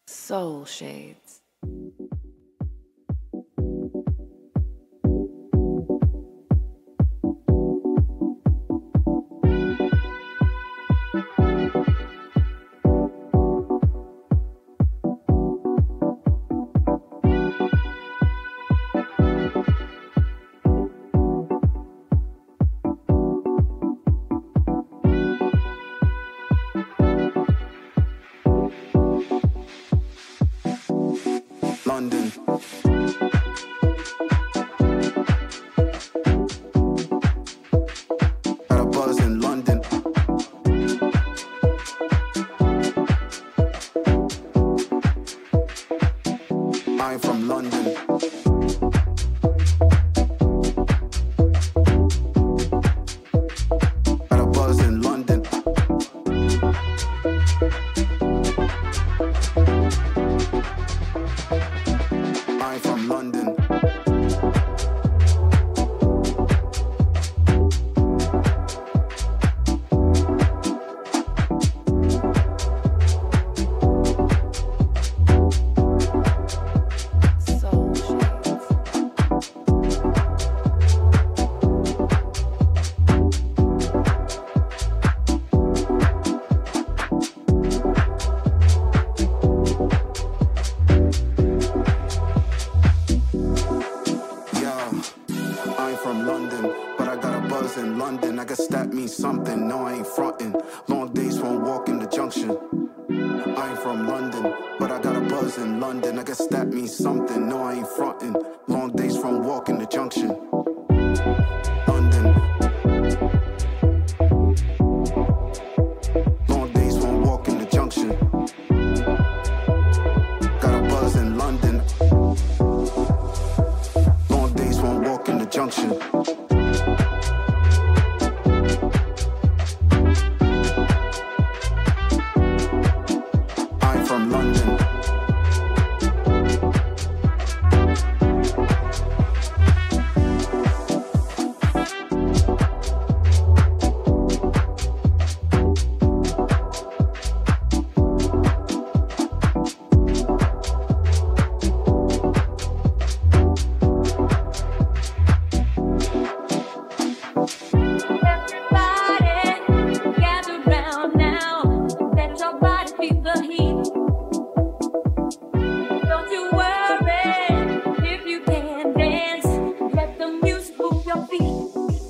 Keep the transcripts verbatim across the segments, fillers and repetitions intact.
Soul Shades. London. Got a buzz in London. I'm from London. Got a buzz in London. I'm from London. Soul Shades. Yeah, I'm from London, but I got a buzz in London. I guess that means something. No, I ain't frontin'. Long days won't walk in the junction. I'm from London, but I got a buzz in London. I guess that means something. No, I ain't frontin'. Long days from walking the junction. London. Long days won't walk in the junction. Got a buzz in London. Long days won't walk in the junction. I'm from London. Everybody, gather round now. Let your body feel the heat. Don't you worry if you can't dance. Let the music move your feet.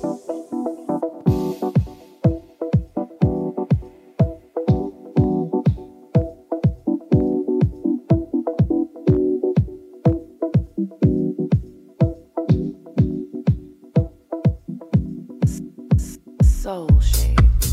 Soul Shades.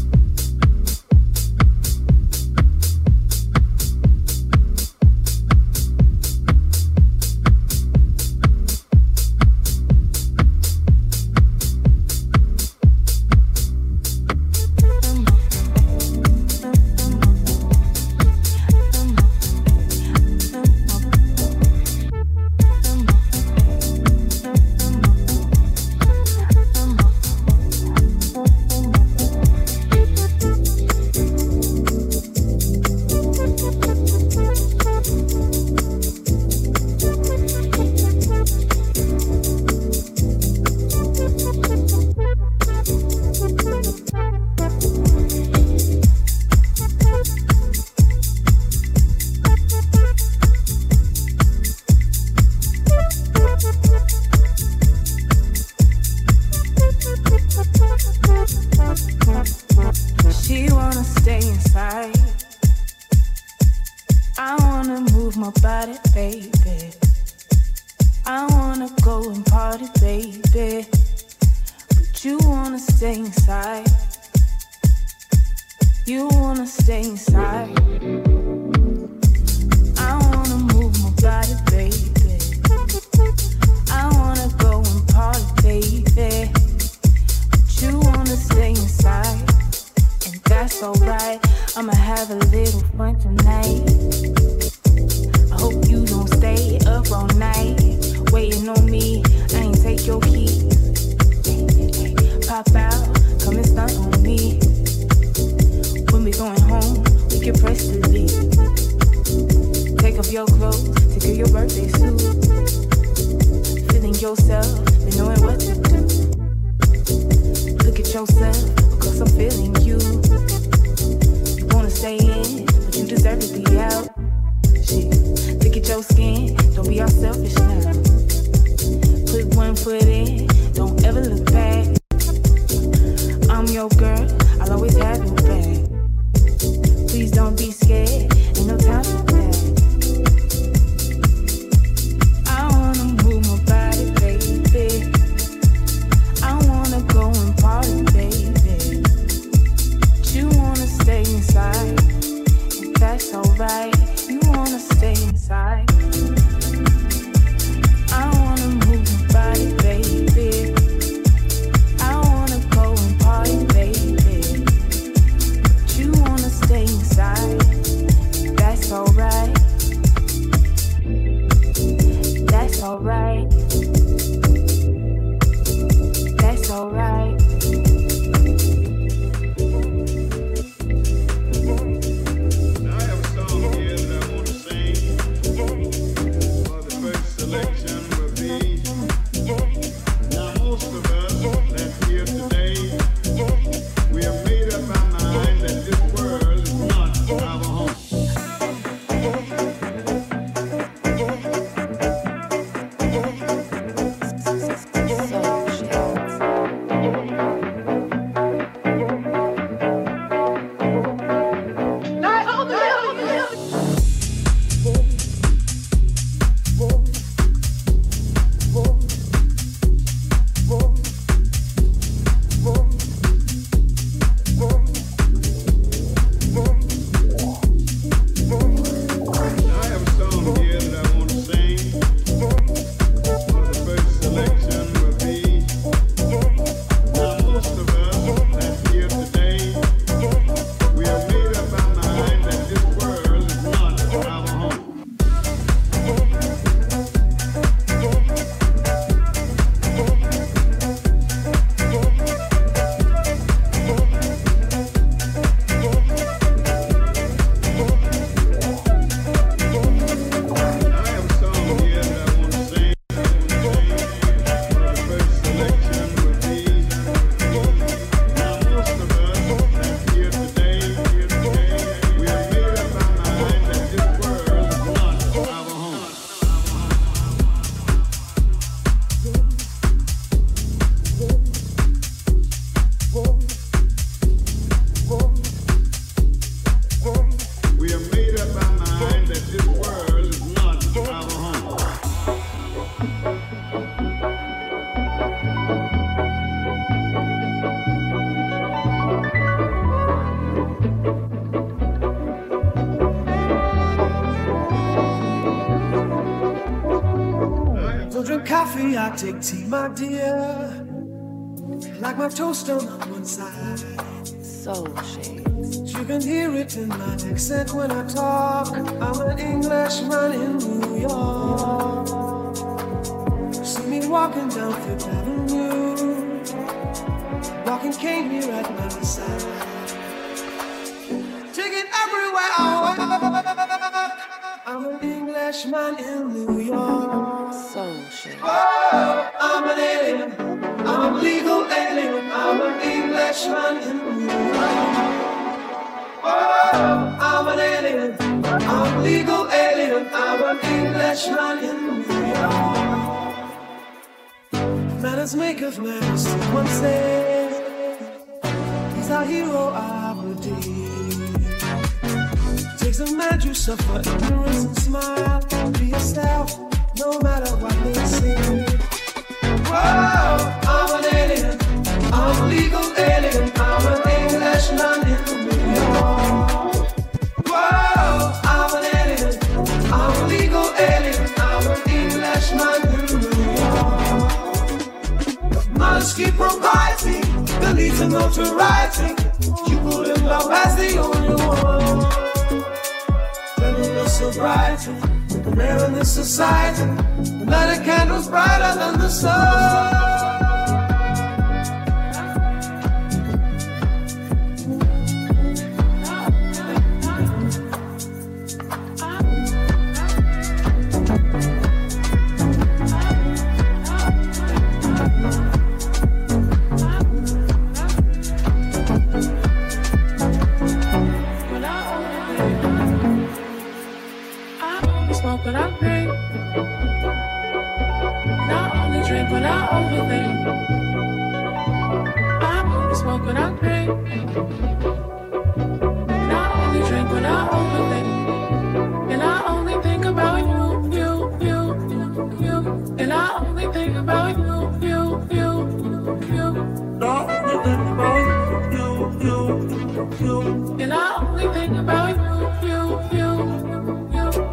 She wanna stay inside. I wanna move my body, baby. I wanna go and party, baby. But you wanna stay inside. You wanna stay inside. I wanna move my body, baby. I wanna go and party, baby. But you wanna stay inside. And that's alright. I'ma have a little fun tonight. I hope you don't stay up all night waiting on me. I ain't take your keys. Pop out, come and stunt on me. When we going home, we can press delete. your clothes, take off your birthday suit. Feeling yourself, and knowing what to do. Look at yourself, because I'm feeling you. You wanna stay in, but you deserve to be out. Shit, look at your skin, don't be all selfish now. Put one foot in, don't ever look back. I'm your girl, I'll always have your back. Please don't be scared, ain't no time for that. I wanna move my body, baby. I wanna go and party, baby. But you wanna stay inside, and that's alright. You wanna stay inside. I wanna move my body, baby. I wanna go and party, baby. But you wanna stay inside. That's alright. That's alright. That's alright. Now I have a song here that I want to sing. For the first selection will be. Now most of us that's here today, we have made up our mind that this world is not our home. Soul Shades. Now I have a song here that I want to sing. For the first selection will be. Now most of us that's here today, we have made up our mind that this world is not our home. I have a song here that I want to sing. For the first selection will be. Now most of us that's here today, we have made up our mind that this world is not our home. We have made up our mind that this world is not our home. Don't drink coffee, I take tea, my dear. Like my toast on one side. Soul Shades. You can hear it in my accent when I talk. I'm an Englishman in New York. See me walking down Fifth Avenue, walking cane here at my side. Take it everywhere I walk. I'm an Englishman in New York. Soul Shades. Oh, I'm an alien. I'm a legal alien. I'm an Englishman in New York. Oh, I'm an alien. I'm a legal alien. I'm an Englishman in New York. Manners make of manners. One say he's our hero of the day. Takes a man to suffer ignorance and smile. Be yourself, no matter what they say. Whoa, I'm an alien. I'm a legal alien. I'm an Englishman in New York. Whoa, I'm an alien. I'm a legal alien. I'm an Englishman in New York. Must keep providing the lead to notoriety. You put him love as the only one. Sobriety, the man in this society, the light of candles brighter than the sun. when I pray. And I only drink when I overthink. I only smoke when I pray. And I only drink when I overthink. And I only think about you, you, you, you. And I only think about you, you, you, you. And I only think about you, you, you. And I only think about you, you, you, you.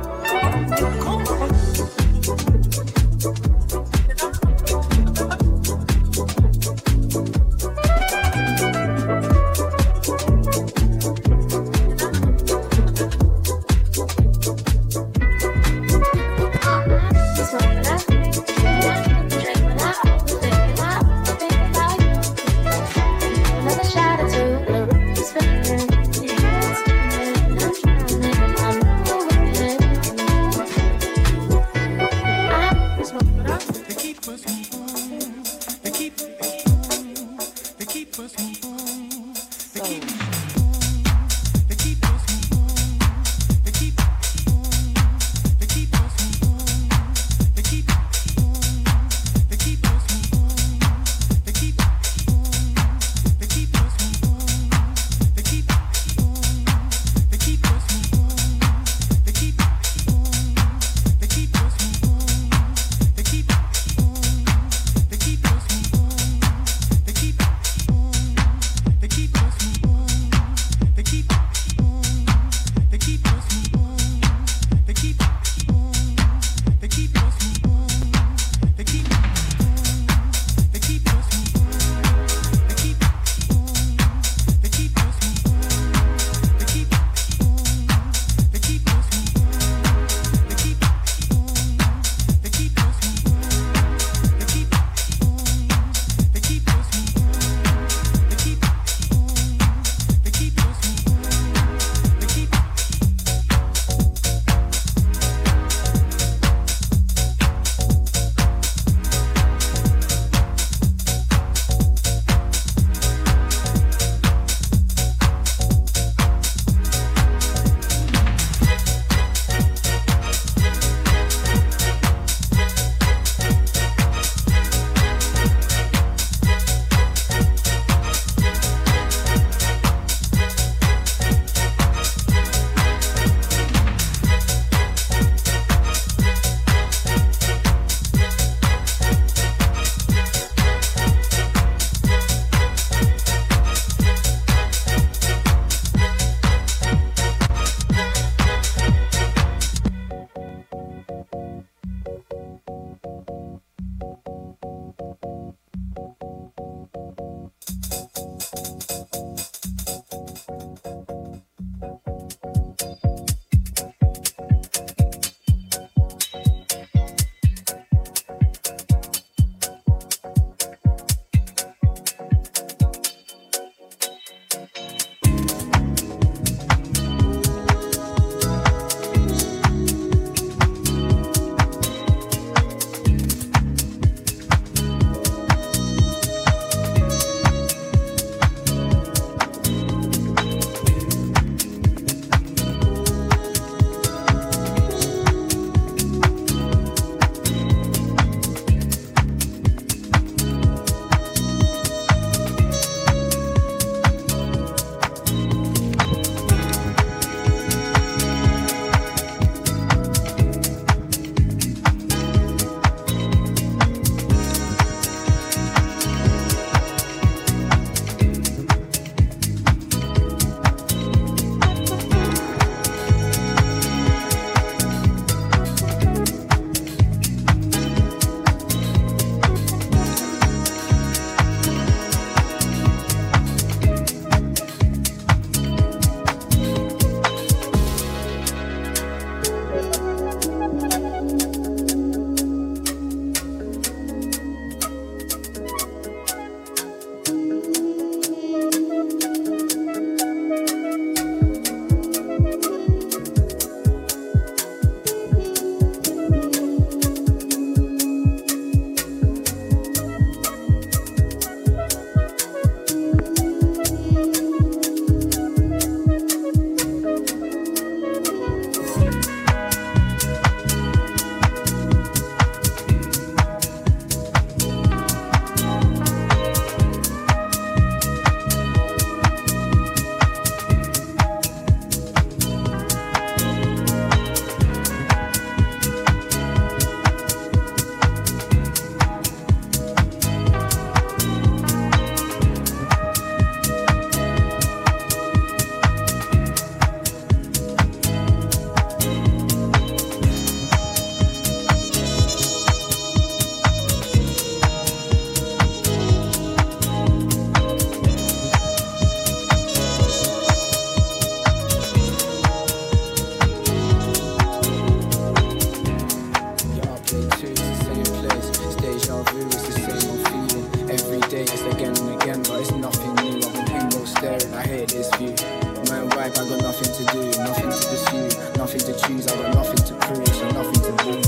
choose, I got nothing to prove, so nothing to lose.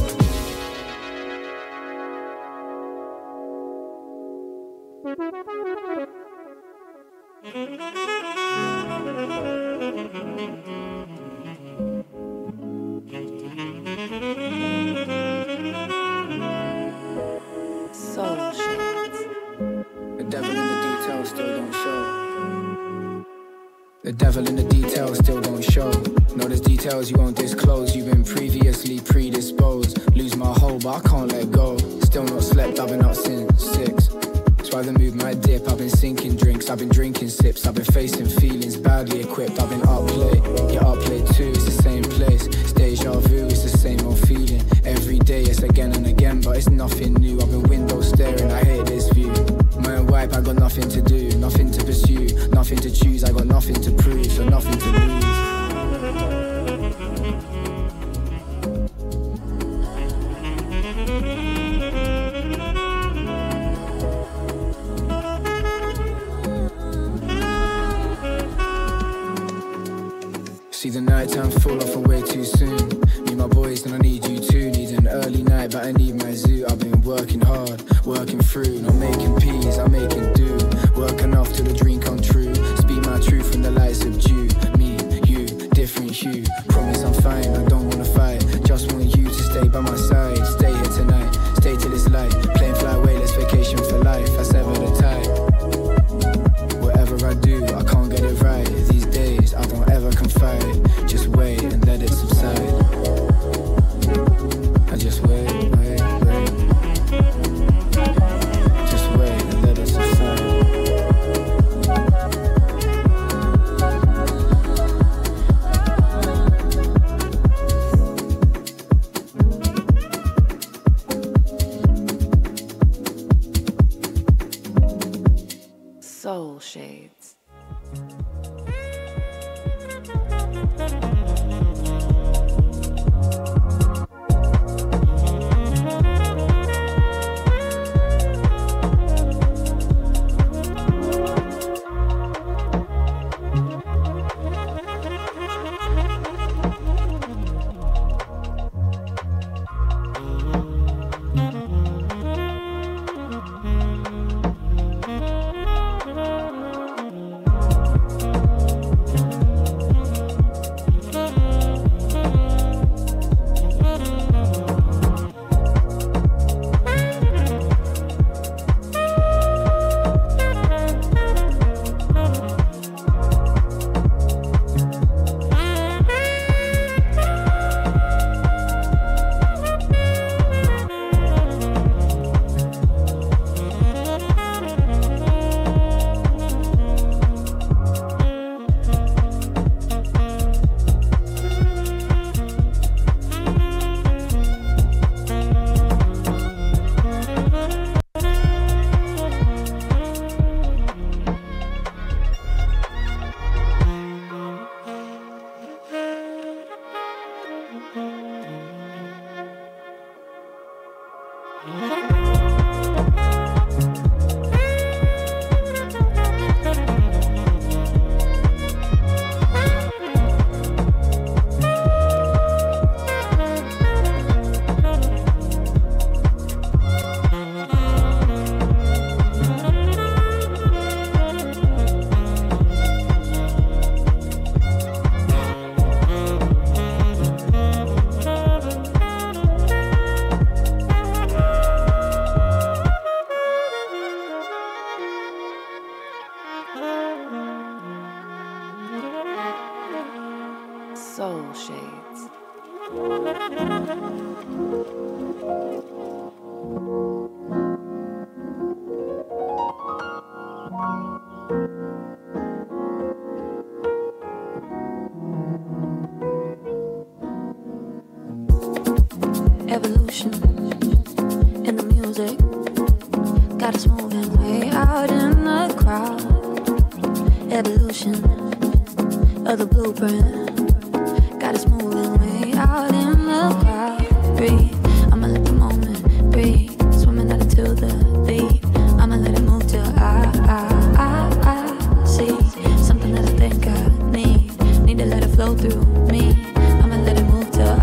Soul Shades. The devil in the details still don't show. The devil in the details still don't show. No, there's details you won't disclose. You've been previously predisposed. Lose my hold, but I can't let go. Still not slept, I've been up since six. That's why the move my dip. I've been sinking drinks, I've been drinking sips. I've been facing feelings, badly equipped. I've been up late, yeah, up late too. It's the same place, it's deja vu. It's the same old feeling. Every day it's again and again, but it's nothing new. I've been window staring, I hate this view. My wipe, I got nothing to do, nothing to pursue, nothing to choose. I got nothing to prove, so nothing to lose. See the night time fall off away too soon. Me, my boys, and I need you too. Need an early night, but I need my zoo. I've been working hard, working through. Not making peace, I'm making do. Work enough till the dream come true. Speak my truth when the lights subdue. Me, you, different hue. Promise I'm fine, I don't wanna fight. Just want you to stay by my side. Stay here tonight, stay till it's light. Plane fly away, let's vacation for life. I sever the tie. Whatever I do, I can't get it right. These days, I don't ever confide. Just wait and let it subside. I just wait, wait, wait. Just wait and let it subside. Soul Shades. Soul Shades. Evolution in the music got us moving way out in the crowd. Evolution of the blueprint got us moving way out in the crowd. Breathe, I'ma let the moment breathe. Swimming out into the deep. I'ma let it move till I, I, I, I see something that I think I need. Need to let it flow through me. I'ma let it move till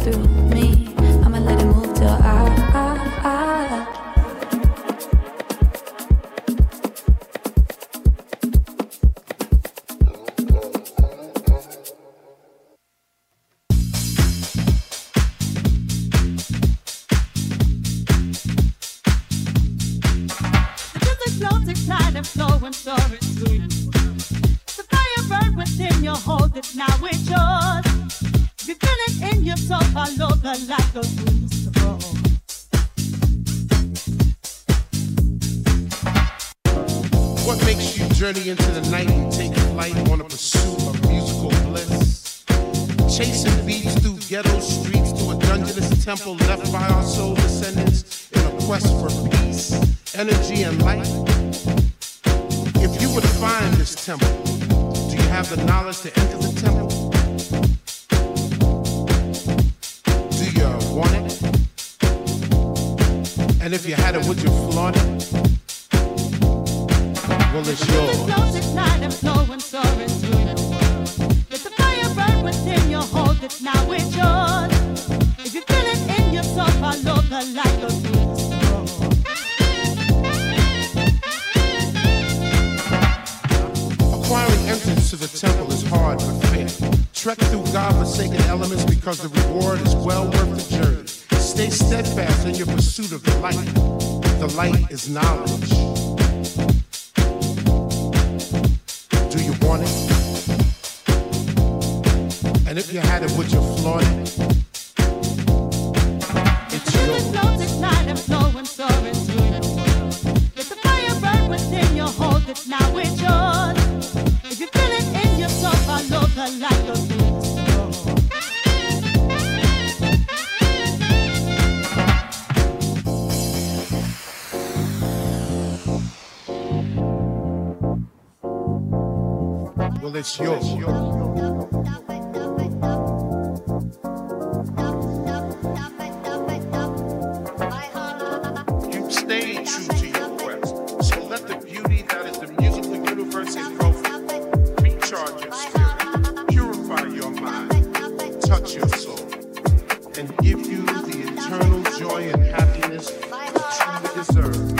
through me. I'ma let it move till I, I, I. Flowing, soaring through. The fire burn within you, hold it, now it's yours. You feel it in your soul, follow the light goes through the road. What makes you journey into the night and take flight on a pursuit of musical bliss? Chasing beats through ghetto streets to a dungeonous temple left by our soul descendants in a quest for peace, energy, and light. If you were to find this temple, do you have the knowledge to enter the temple? Do you want it? And if you had it, would you flaunt it? Well, it's yours. The flows ignite and flowing, soaring through the world. Let the fire burn within you, hold it, now it's yours. If you feel it in your soul, follow the light goes through the road. Acquiring entrance to the temple is hard but fair. Trek through God-forsaken elements because the reward is well worth the journey. Stay steadfast in your pursuit of the light. The light is knowledge. Do you want it? And if you had it, would you flaunt it? It's yours. The flows ignite and flowing, soaring through the world. Let the fire burn within you, hold it, now it's yours. If you feel it in your soul, follow the light goes through the road. Well, it's yours. You've stayed true to your quest, so let the beauty that is the musical universe engulf you. Recharge your spirit, purify your mind, touch your soul, and give you the eternal joy and happiness you truly deserve.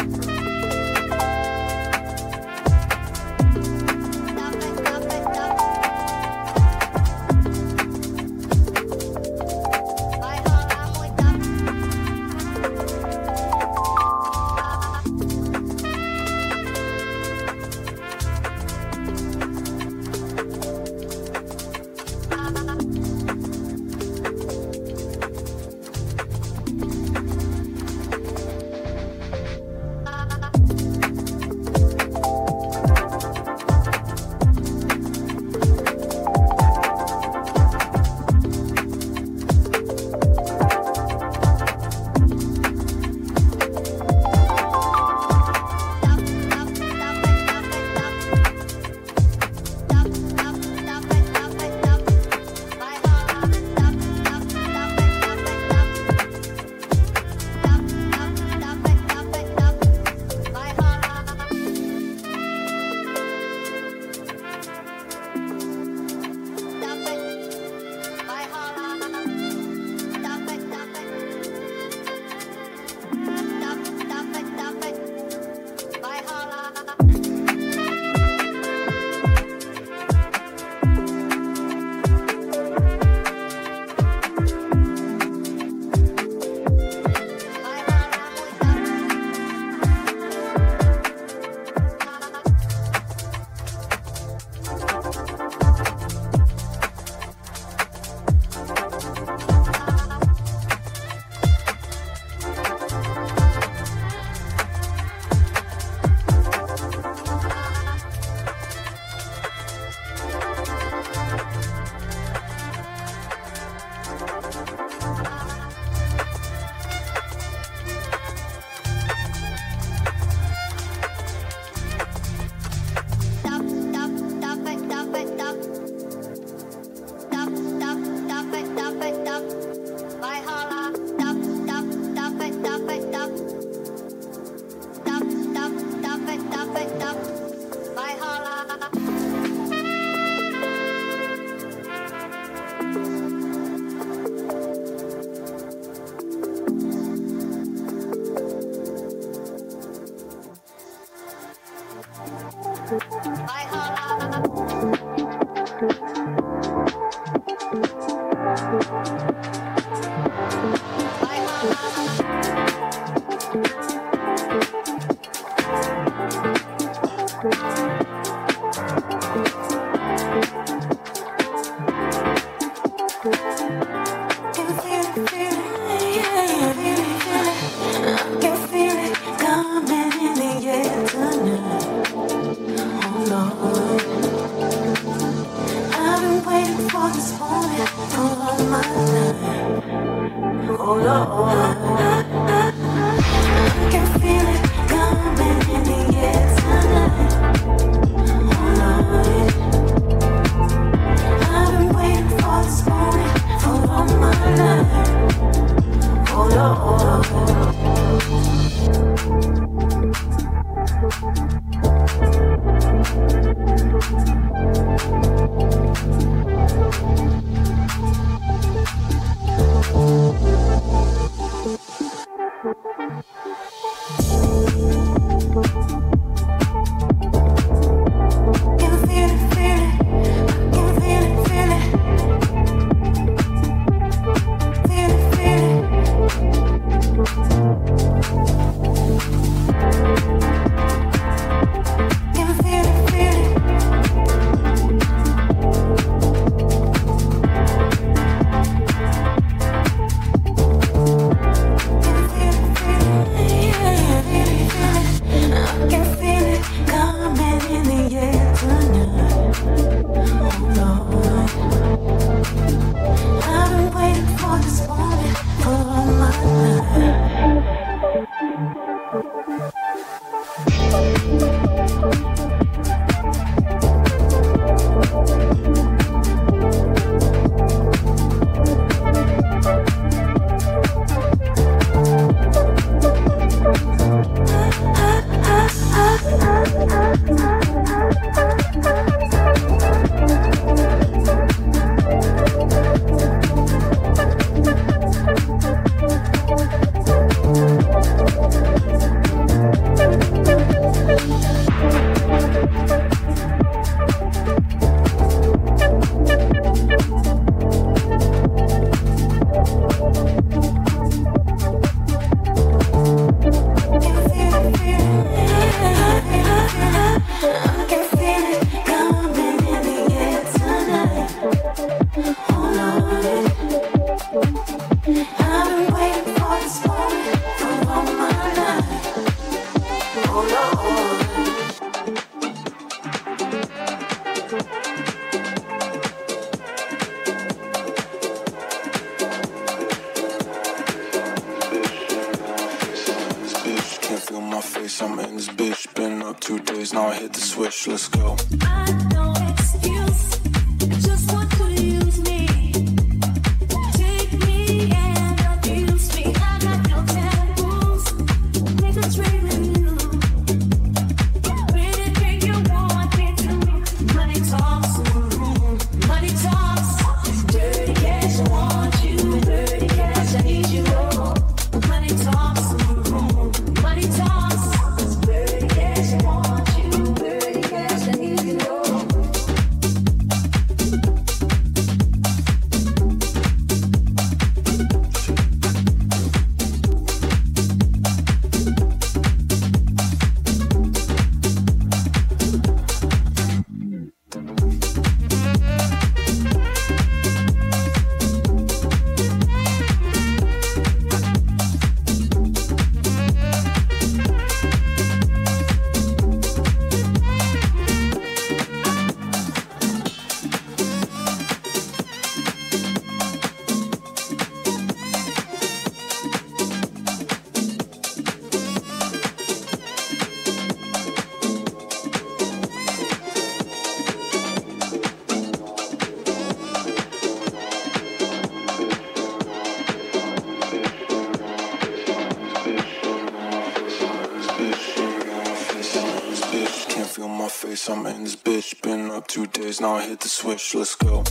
I'm in this bitch, been up two days, now I hit the switch, let's go.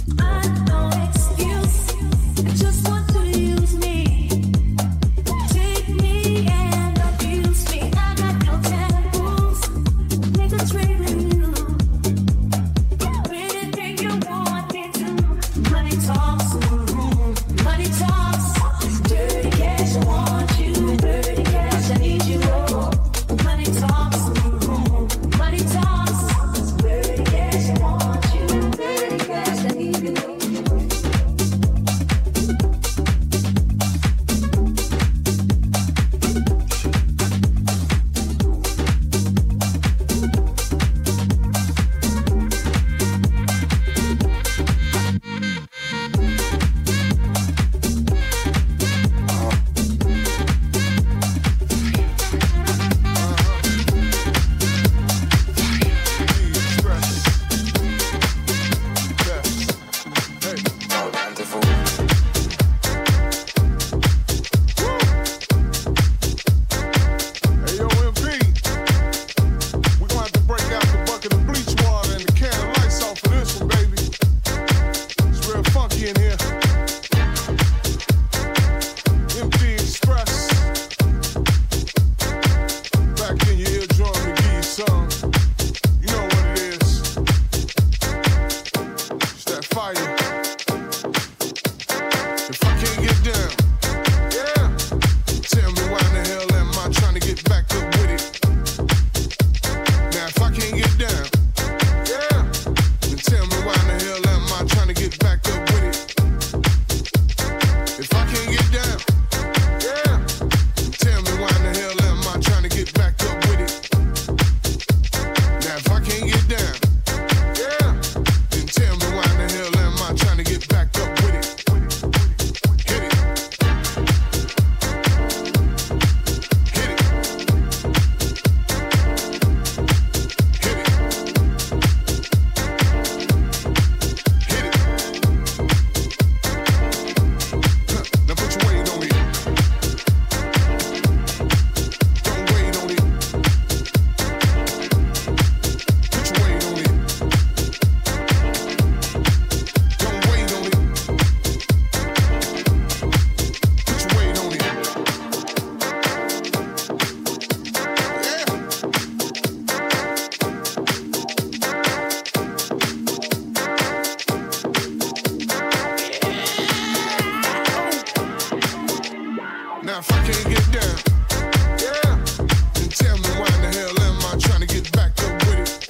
Now if I can't get down, yeah, then tell me why in the hell am I trying to get back up with it?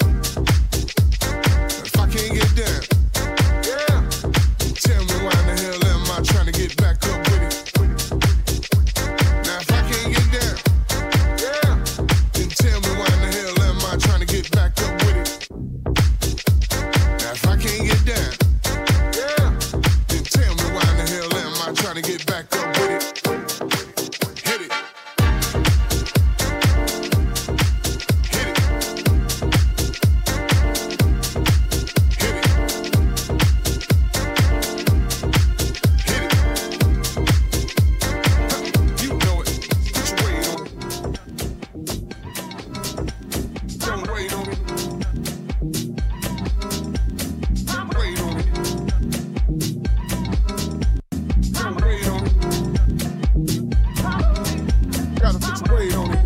If I can't get down, yeah, then tell me why in the hell am I trying to get back up with it? Now if I can't get down, yeah, then tell me why in the hell am I trying to get back up with it? Now if I can't get down, yeah, then tell me why in the hell am I trying to get back up with it? Hit it. Hit it. Hit it. Hit it. You know it. Put your weight on it. Don't wait on it. Wait on it. Don't wait on it. Gotta put your weight on it.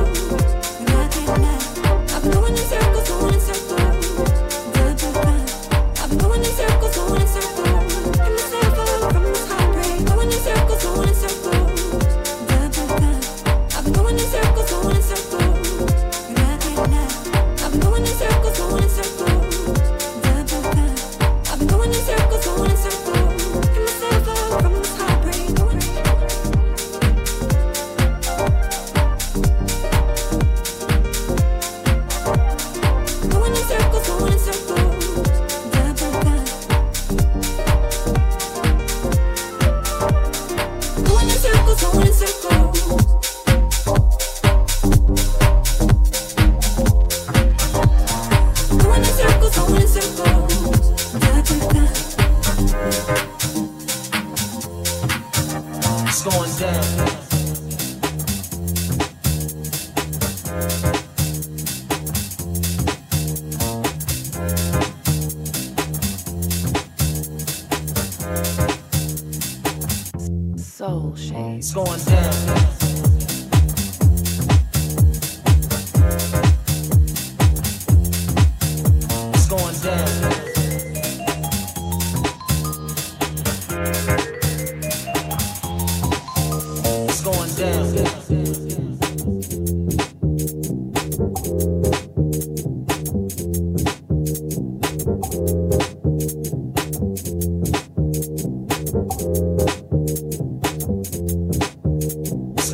Circles, going in circles. Going in circles. Da, da, da. It's going down. Soul Shade. It's going down. It's going down. It's going down. It's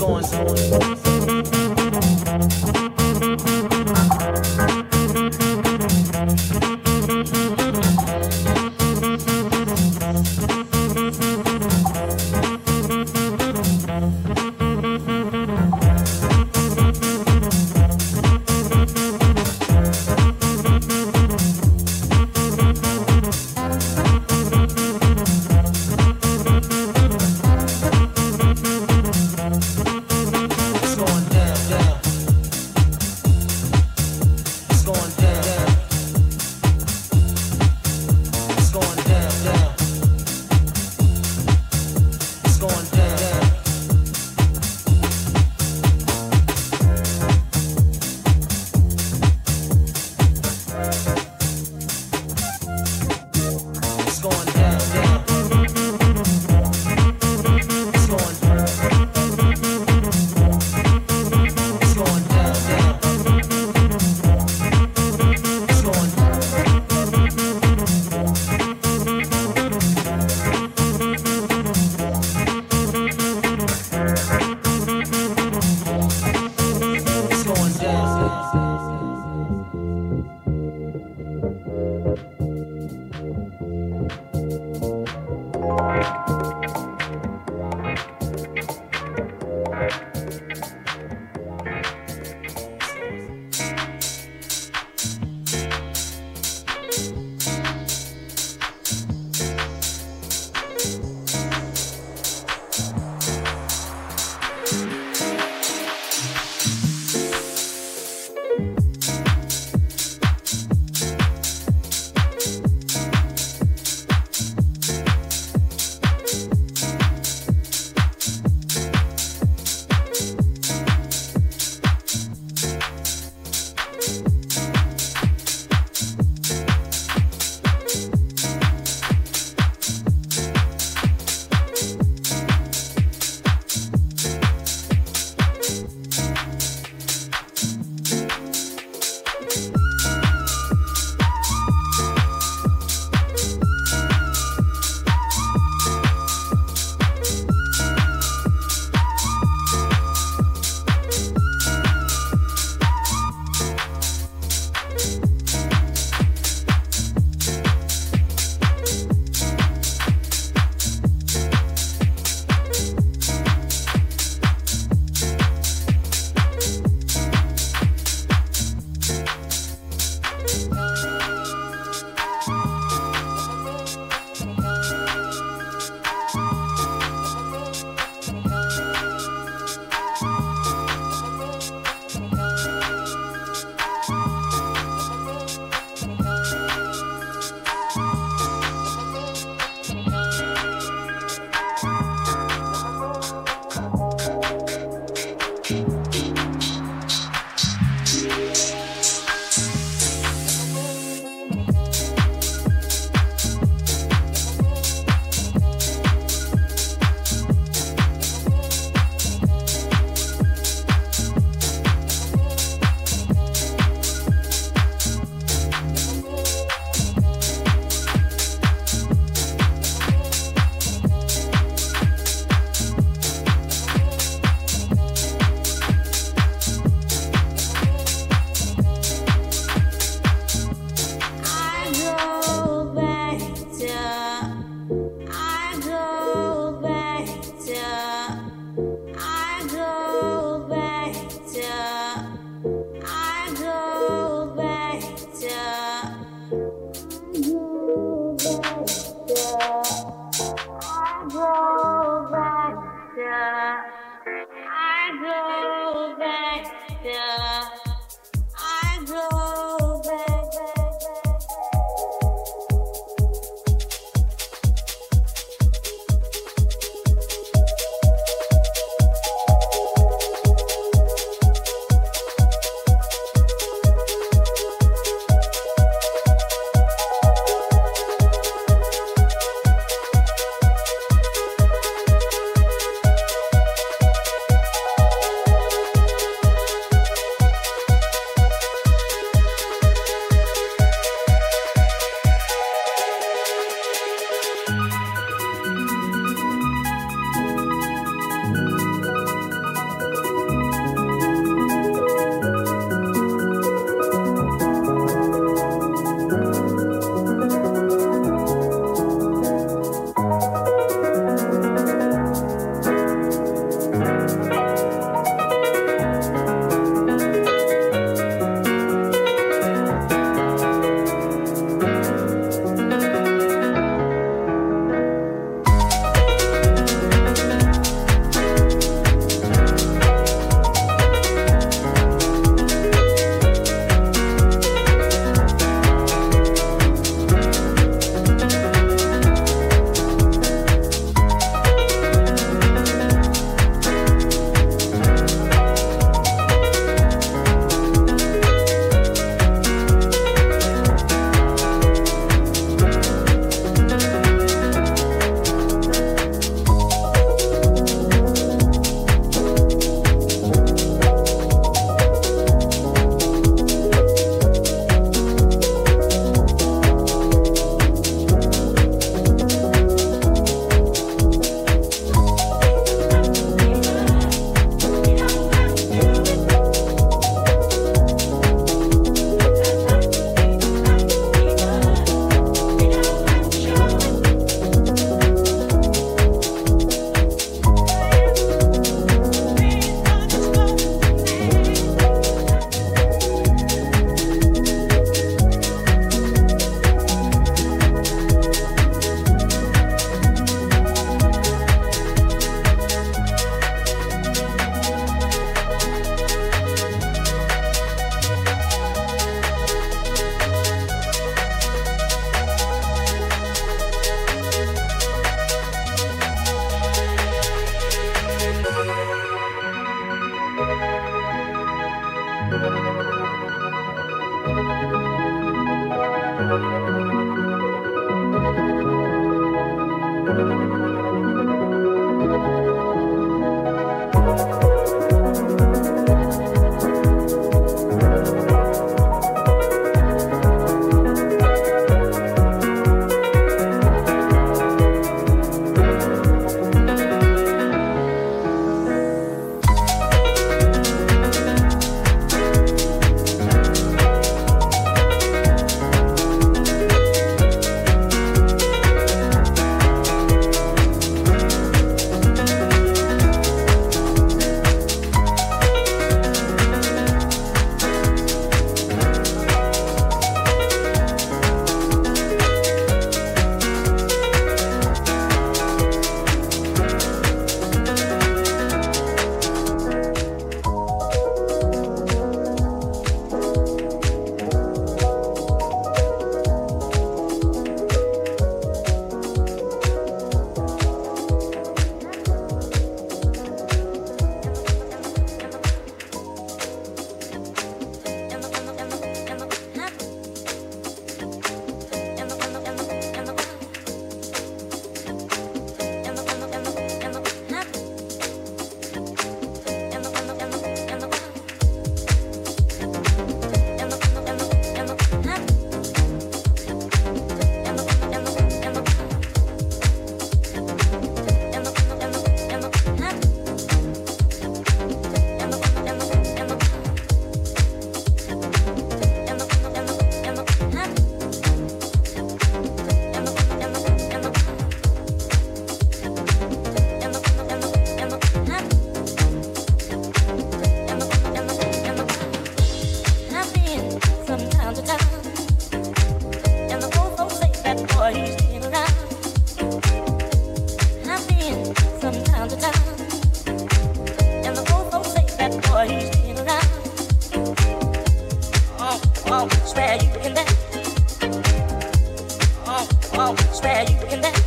oh, swear you can dance.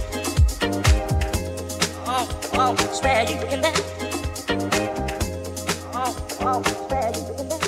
Oh, oh, swear you can dance. Oh, oh, swear you can dance.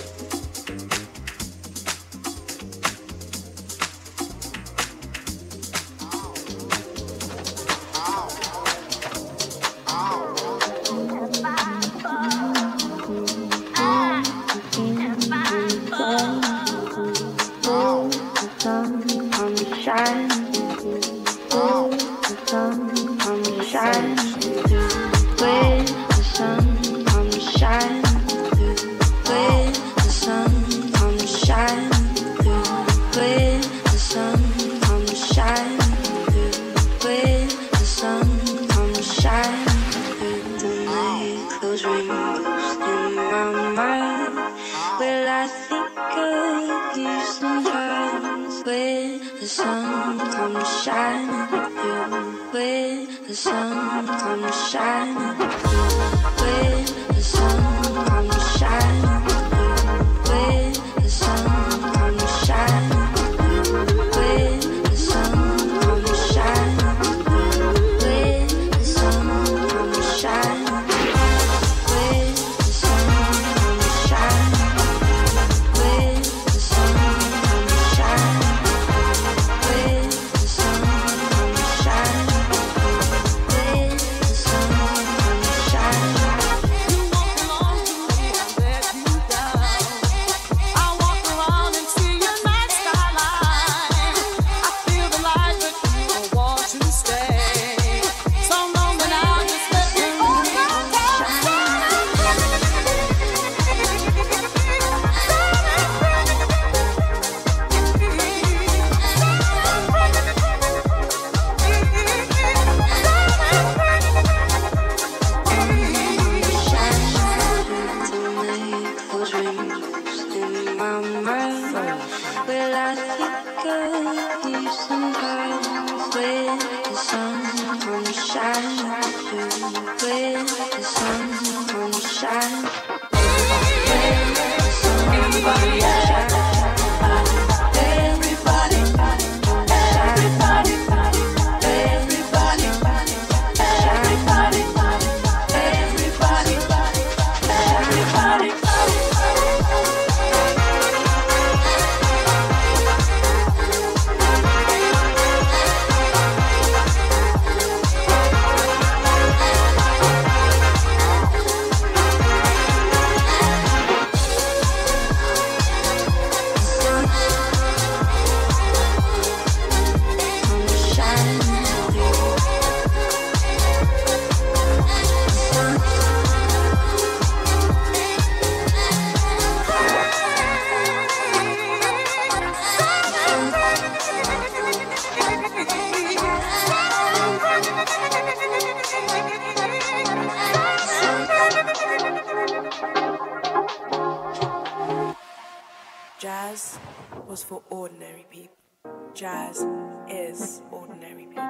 Jazz was for ordinary people. Jazz is ordinary people.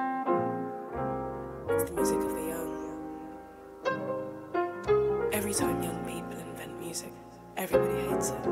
It's the music of the young. Every time young people invent music, everybody hates it.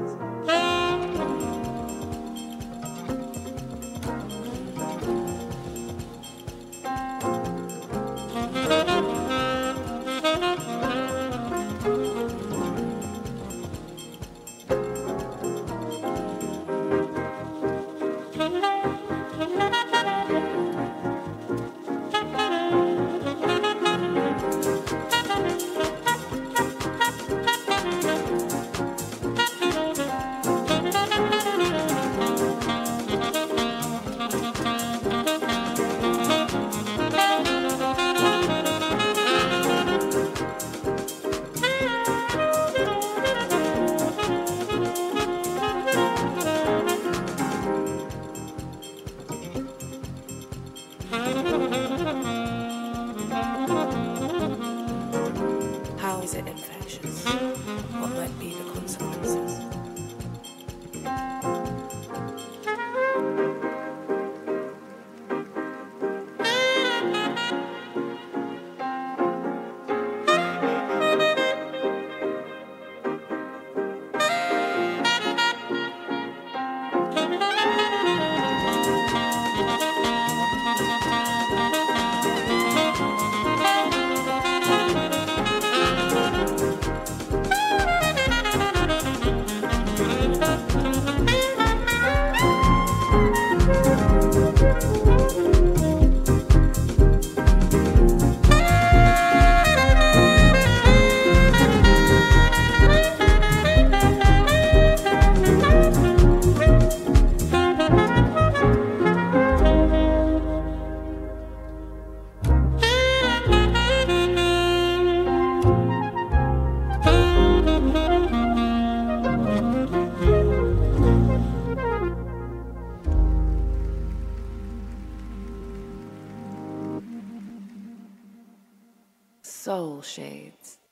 How is it infectious? What might be the consequences? Soul Shades.